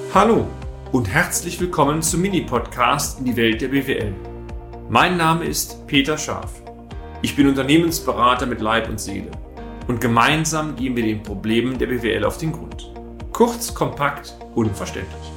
Hallo und herzlich willkommen zum Mini-Podcast in die Welt der BWL. Mein Name ist Peter Scharf. Ich bin Unternehmensberater mit Leib und Seele und gemeinsam gehen wir den Problemen der BWL auf den Grund. Kurz, kompakt, unverständlich.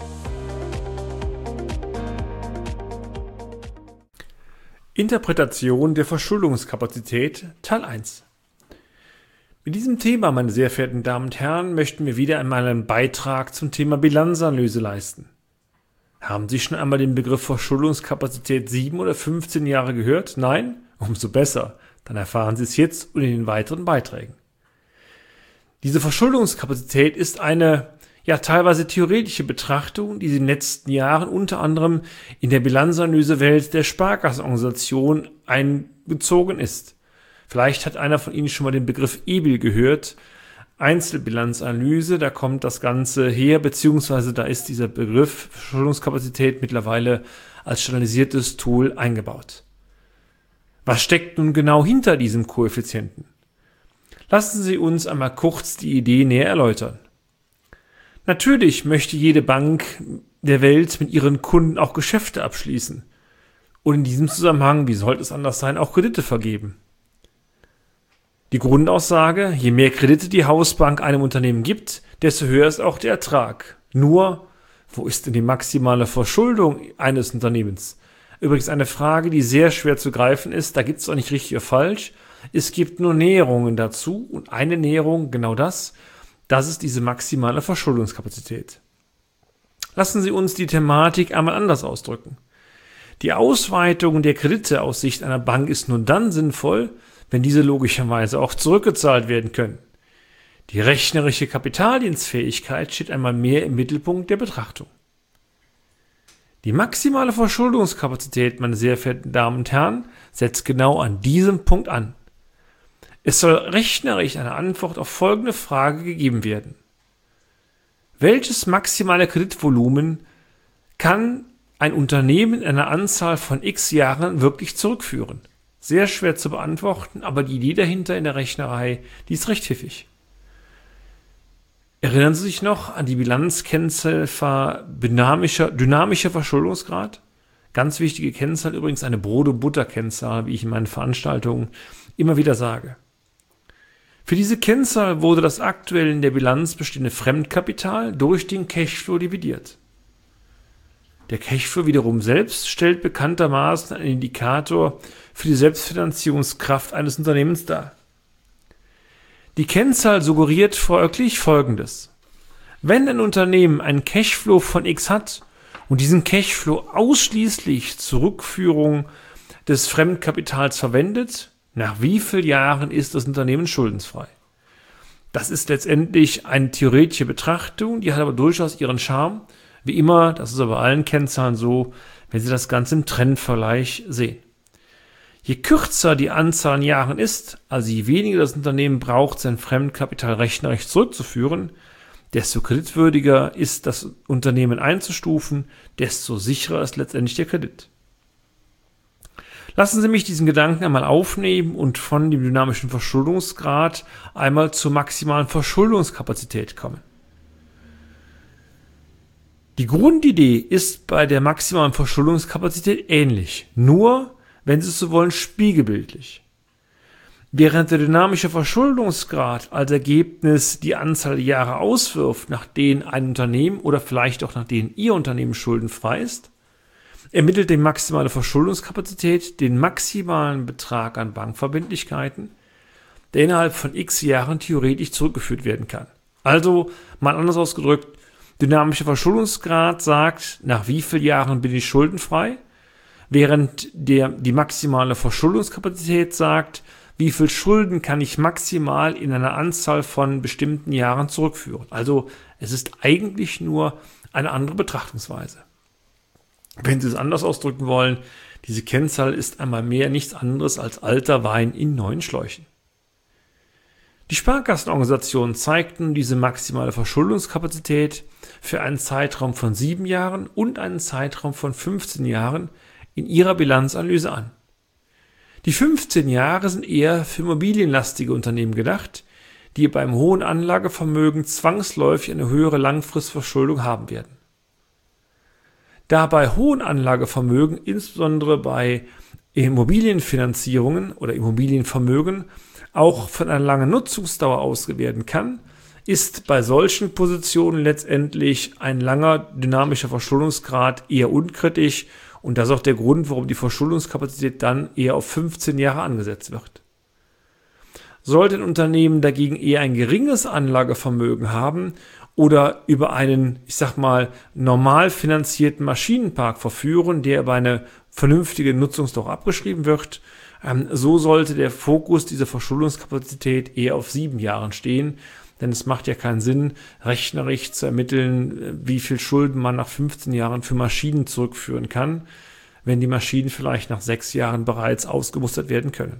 Interpretation der Verschuldungskapazität Teil 1. Mit diesem Thema, meine sehr verehrten Damen und Herren, möchten wir wieder einmal einen Beitrag zum Thema Bilanzanalyse leisten. Haben Sie schon einmal den Begriff Verschuldungskapazität 7 oder 15 Jahre gehört? Nein? Umso besser. Dann erfahren Sie es jetzt und in den weiteren Beiträgen. Diese Verschuldungskapazität ist eine teilweise theoretische Betrachtung, die in den letzten Jahren unter anderem in der Bilanzanalysewelt der Sparkassenorganisation eingezogen ist. Vielleicht hat einer von Ihnen schon mal den Begriff EBIL gehört, Einzelbilanzanalyse, da kommt das Ganze her, beziehungsweise da ist dieser Begriff Verschuldungskapazität mittlerweile als standardisiertes Tool eingebaut. Was steckt nun genau hinter diesem Koeffizienten? Lassen Sie uns einmal kurz die Idee näher erläutern. Natürlich möchte jede Bank der Welt mit ihren Kunden auch Geschäfte abschließen und in diesem Zusammenhang, wie sollte es anders sein, auch Kredite vergeben. Die Grundaussage, je mehr Kredite die Hausbank einem Unternehmen gibt, desto höher ist auch der Ertrag. Nur, wo ist denn die maximale Verschuldung eines Unternehmens? Übrigens eine Frage, die sehr schwer zu greifen ist, da gibt es auch nicht richtig oder falsch. Es gibt nur Näherungen dazu und eine Näherung, genau das ist diese maximale Verschuldungskapazität. Lassen Sie uns die Thematik einmal anders ausdrücken. Die Ausweitung der Kredite aus Sicht einer Bank ist nur dann sinnvoll, wenn diese logischerweise auch zurückgezahlt werden können. Die rechnerische Kapitaldienstfähigkeit steht einmal mehr im Mittelpunkt der Betrachtung. Die maximale Verschuldungskapazität, meine sehr verehrten Damen und Herren, setzt genau an diesem Punkt an. Es soll rechnerisch eine Antwort auf folgende Frage gegeben werden. Welches maximale Kreditvolumen kann ein Unternehmen in einer Anzahl von x Jahren wirklich zurückführen? Sehr schwer zu beantworten, aber die Idee dahinter in der Rechnerei, die ist recht pfiffig. Erinnern Sie sich noch an die Bilanzkennzahl dynamischer Verschuldungsgrad? Ganz wichtige Kennzahl, übrigens eine Brot- und Butter-Kennzahl, wie ich in meinen Veranstaltungen immer wieder sage. Für diese Kennzahl wurde das aktuell in der Bilanz bestehende Fremdkapital durch den Cashflow dividiert. Der Cashflow wiederum selbst stellt bekanntermaßen einen Indikator für die Selbstfinanzierungskraft eines Unternehmens dar. Die Kennzahl suggeriert folglich Folgendes. Wenn ein Unternehmen einen Cashflow von X hat und diesen Cashflow ausschließlich zur Rückführung des Fremdkapitals verwendet, nach wie vielen Jahren ist das Unternehmen schuldenfrei? Das ist letztendlich eine theoretische Betrachtung, die hat aber durchaus ihren Charme. Wie immer, das ist aber bei allen Kennzahlen so, wenn Sie das Ganze im Trendvergleich sehen. Je kürzer die Anzahl an Jahren ist, also je weniger das Unternehmen braucht, sein Fremdkapital rechnerisch zurückzuführen, desto kreditwürdiger ist das Unternehmen einzustufen, desto sicherer ist letztendlich der Kredit. Lassen Sie mich diesen Gedanken einmal aufnehmen und von dem dynamischen Verschuldungsgrad einmal zur maximalen Verschuldungskapazität kommen. Die Grundidee ist bei der maximalen Verschuldungskapazität ähnlich, nur, wenn Sie es so wollen, spiegelbildlich. Während der dynamische Verschuldungsgrad als Ergebnis die Anzahl der Jahre auswirft, nach denen ein Unternehmen oder vielleicht auch nach denen Ihr Unternehmen schuldenfrei ist, ermittelt die maximale Verschuldungskapazität den maximalen Betrag an Bankverbindlichkeiten, der innerhalb von x Jahren theoretisch zurückgeführt werden kann. Also, mal anders ausgedrückt, dynamischer Verschuldungsgrad sagt, nach wie vielen Jahren bin ich schuldenfrei, während die maximale Verschuldungskapazität sagt, wie viel Schulden kann ich maximal in einer Anzahl von bestimmten Jahren zurückführen. Also es ist eigentlich nur eine andere Betrachtungsweise. Wenn Sie es anders ausdrücken wollen, diese Kennzahl ist einmal mehr nichts anderes als alter Wein in neuen Schläuchen. Die Sparkassenorganisationen zeigten diese maximale Verschuldungskapazität für einen Zeitraum von 7 Jahren und einen Zeitraum von 15 Jahren in ihrer Bilanzanalyse an. Die 15 Jahre sind eher für immobilienlastige Unternehmen gedacht, die beim hohen Anlagevermögen zwangsläufig eine höhere Langfristverschuldung haben werden. Da bei hohen Anlagevermögen, insbesondere bei Immobilienfinanzierungen oder Immobilienvermögen, auch von einer langen Nutzungsdauer ausgegangen werden kann, ist bei solchen Positionen letztendlich ein langer dynamischer Verschuldungsgrad eher unkritisch und das ist auch der Grund, warum die Verschuldungskapazität dann eher auf 15 Jahre angesetzt wird. Sollte ein Unternehmen dagegen eher ein geringes Anlagevermögen haben oder über einen, normal finanzierten Maschinenpark verführen, der über eine vernünftige Nutzungsdauer abgeschrieben wird, so sollte der Fokus dieser Verschuldungskapazität eher auf 7 Jahren stehen, denn es macht ja keinen Sinn, rechnerisch zu ermitteln, wie viel Schulden man nach 15 Jahren für Maschinen zurückführen kann, wenn die Maschinen vielleicht nach 6 Jahren bereits ausgemustert werden können.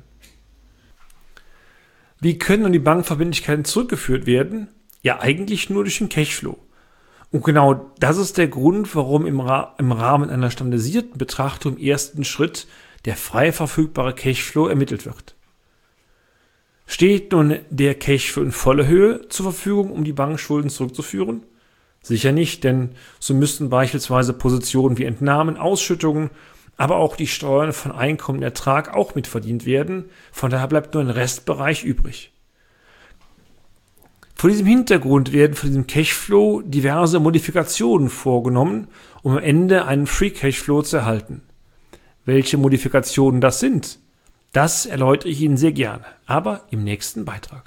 Wie können nun die Bankverbindlichkeiten zurückgeführt werden? Ja, eigentlich nur durch den Cashflow. Und genau das ist der Grund, warum im Rahmen einer standardisierten Betrachtung im ersten Schritt der frei verfügbare Cashflow ermittelt wird. Steht nun der Cashflow in voller Höhe zur Verfügung, um die Bankschulden zurückzuführen? Sicher nicht, denn so müssten beispielsweise Positionen wie Entnahmen, Ausschüttungen, aber auch die Steuern von Einkommen und Ertrag auch mitverdient werden. Von daher bleibt nur ein Restbereich übrig. Vor diesem Hintergrund werden von diesem Cashflow diverse Modifikationen vorgenommen, um am Ende einen Free Cashflow zu erhalten. Welche Modifikationen das sind, das erläutere ich Ihnen sehr gerne, aber im nächsten Beitrag.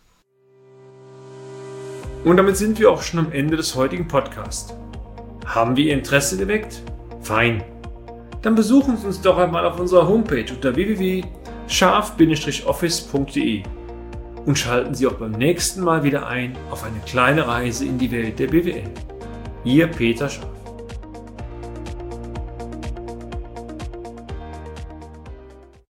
Und damit sind wir auch schon am Ende des heutigen Podcasts. Haben wir Ihr Interesse geweckt? Fein. Dann besuchen Sie uns doch einmal auf unserer Homepage unter www.scharf-office.de und schalten Sie auch beim nächsten Mal wieder ein auf eine kleine Reise in die Welt der BWL. Ihr Peter Scharf.